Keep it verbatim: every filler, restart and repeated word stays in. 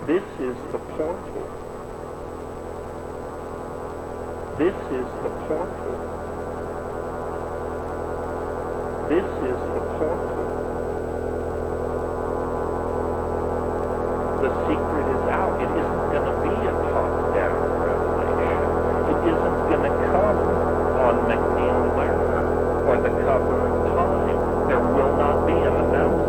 This is the portal. This is the portal. This is the portal. The secret is out. It isn't going to be a top-down revelation. It isn't going to come on McNeil Lehrer or the cover of Time. There will not be an announcement.